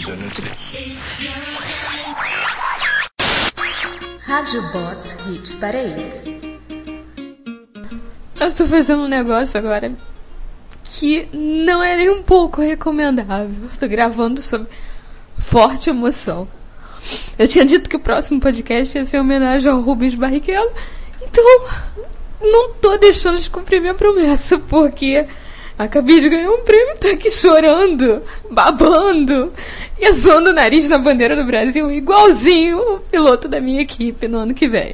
Rádio Bots Hit Parade. Eu tô fazendo um negócio agora que não é nem um pouco recomendável. Eu tô gravando sobre forte emoção. Eu tinha dito que o próximo podcast ia ser homenagem ao Rubens Barrichello, então não tô deixando de cumprir minha promessa, porque acabei de ganhar um prêmio, tô aqui chorando, babando e assoando o nariz na bandeira do Brasil, igualzinho o piloto da minha equipe no ano que vem.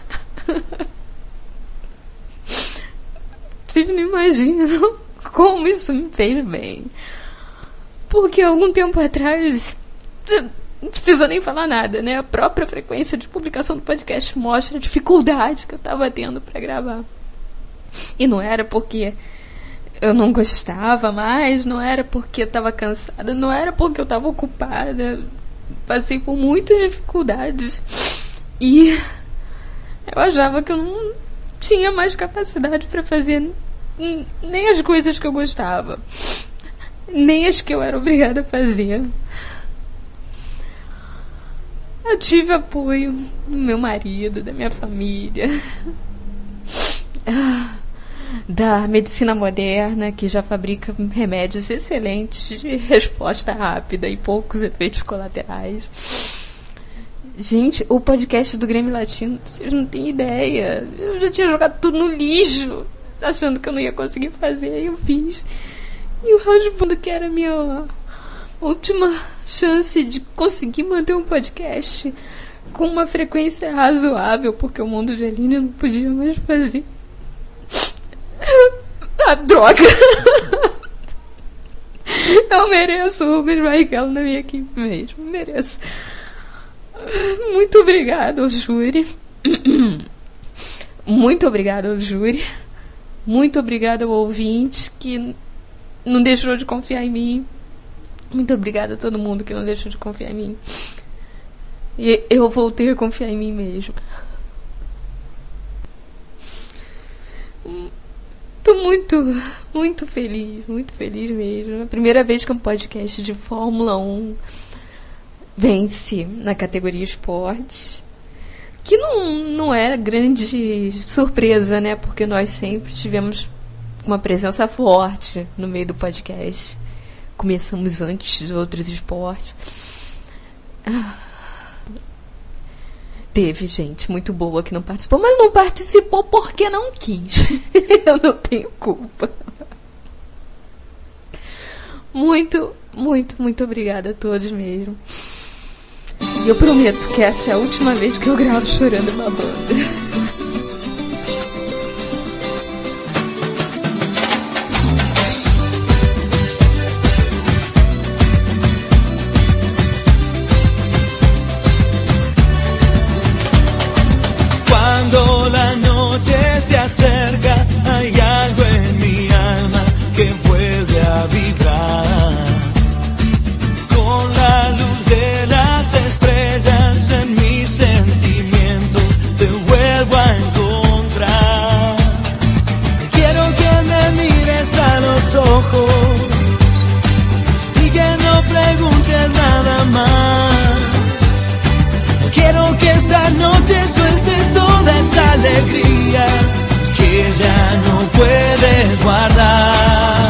Vocês não imaginam como isso me fez bem. Porque algum tempo atrás, não precisa nem falar nada, né? A própria frequência de publicação do podcast mostra a dificuldade que eu estava tendo para gravar. E não era porque eu não gostava mais, não era porque eu estava cansada, não era porque eu estava ocupada. Passei por muitas dificuldades e eu achava que eu não tinha mais capacidade para fazer nem as coisas que eu gostava, nem as que eu era obrigada a fazer. Eu tive apoio do meu marido, da minha família, da medicina moderna, que já fabrica remédios excelentes de resposta rápida e poucos efeitos colaterais. Gente, o podcast do Grêmio Latino, vocês não têm ideia. Eu já tinha jogado tudo no lixo, achando que eu não ia conseguir fazer, aí eu fiz. E o Rádio, que era a minha última chance de conseguir manter um podcast com uma frequência razoável, porque o Mundo de Aline não podia mais fazer. Ah, droga! Eu mereço o Rubens Barrichello na minha equipe mesmo, mereço. Muito obrigada ao júri. Muito obrigada ao júri. Muito obrigada ao ouvinte que não deixou de confiar em mim. Muito obrigada a todo mundo que não deixou de confiar em mim. E eu voltei a confiar em mim mesmo. Tô muito feliz mesmo. É a primeira vez que um podcast de Fórmula 1 vence na categoria esportes. Que não é grande surpresa, né? Porque nós sempre tivemos uma presença forte no meio do podcast. Começamos antes de outros esportes. Teve gente muito boa que não participou, mas não participou porque não quis. Eu não tenho culpa. Muito obrigada a todos mesmo. E eu prometo que essa é a última vez que eu gravo chorando e babando. Cuando la noche se acerca, hay algo en mi alma que vuelve a vibrar. Con la luz de las estrellas en mis sentimientos te vuelvo a encontrar. Quiero que me mires a los ojos y que no preguntes nada más. Quiero que esta noche sueltes toda esa alegría que ya no puedes guardar.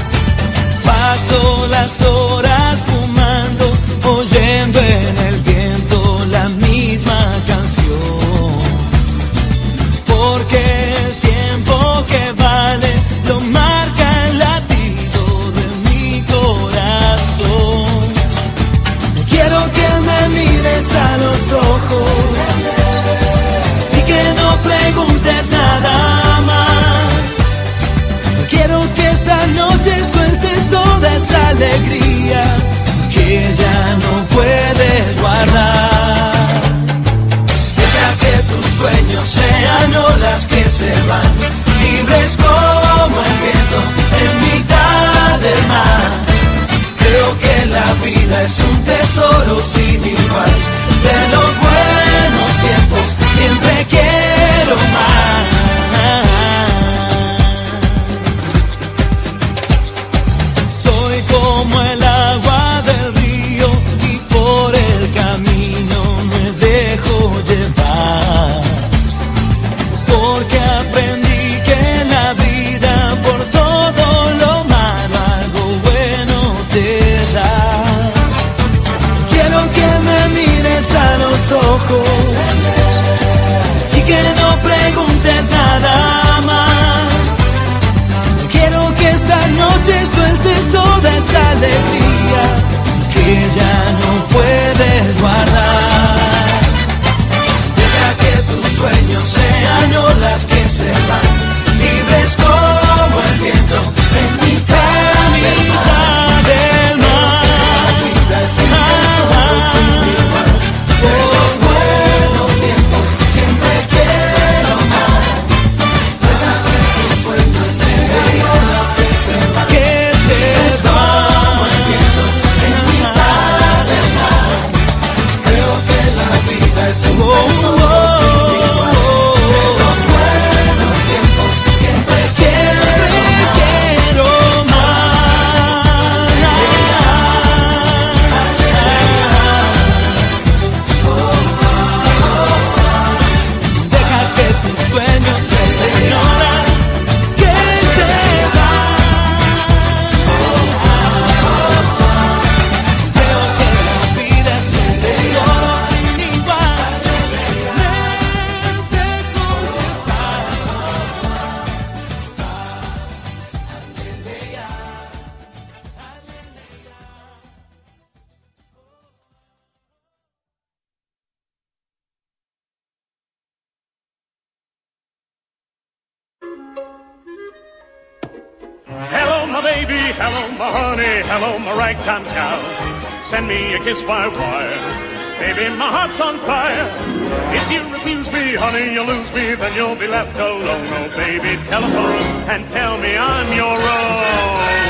Paso las horas fumando, oyendo en el viento la misma canción. Porque el tiempo que vale lo marca el latido de mi corazón. Quiero que me mires a los ojos y que no preguntes nada más. Quiero que esta noche sueltes toda esa alegría que ya no puedes guardar. Deja que tus sueños sean olas que se van, libres como el viento en mitad del mar. Creo que la vida es un tesoro sin igual. De los buenos tiempos siempre quiero más. Soy como el agua del río hello, my honey, hello, my ragtime cow. Send me a kiss by wire. Baby, my heart's on fire. If you refuse me, honey, you'll lose me, then you'll be left alone. Oh, baby, telephone and tell me I'm your own.